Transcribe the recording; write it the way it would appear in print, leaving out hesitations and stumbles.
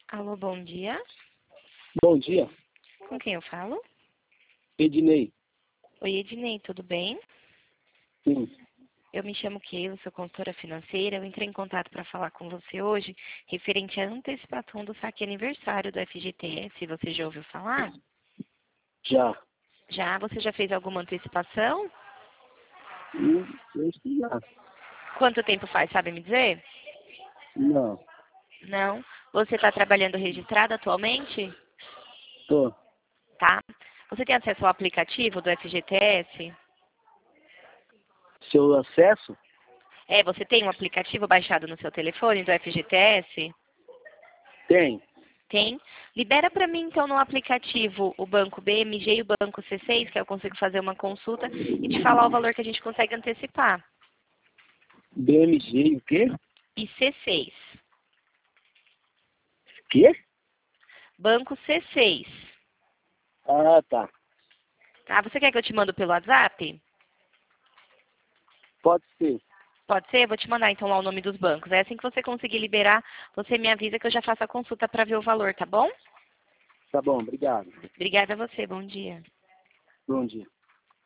Alô, bom dia. Bom dia, Com quem eu falo? Ednei. Oi, Ednei, tudo bem? Sim, Eu me chamo Keila, sou consultora financeira. Eu entrei em contato para falar com você hoje, referente à antecipação do saque aniversário do FGTS. Você já ouviu falar? já. Já? Você já fez alguma antecipação? Eu acho que já. Quanto tempo faz, sabe me dizer? Não, Não. Você está trabalhando registrado atualmente? tô. Tá. Você tem acesso ao aplicativo do FGTS? Seu acesso? É, você tem um aplicativo baixado no seu telefone do FGTS? Tem. Tem. Libera para mim, então, no aplicativo o banco BMG e o banco C6, que eu consigo fazer uma consulta e te falar o valor que a gente consegue antecipar. BMG e o quê? E C6. Quê? Banco C6. Ah, tá. Tá? Você quer que eu te mando pelo WhatsApp? Pode ser. Pode ser? Eu vou te mandar, então, lá o nome dos bancos. É assim que você conseguir liberar, você me avisa que eu já faço a consulta para ver o valor, tá bom? Tá bom, obrigado. Obrigada a você. Bom dia. Bom dia.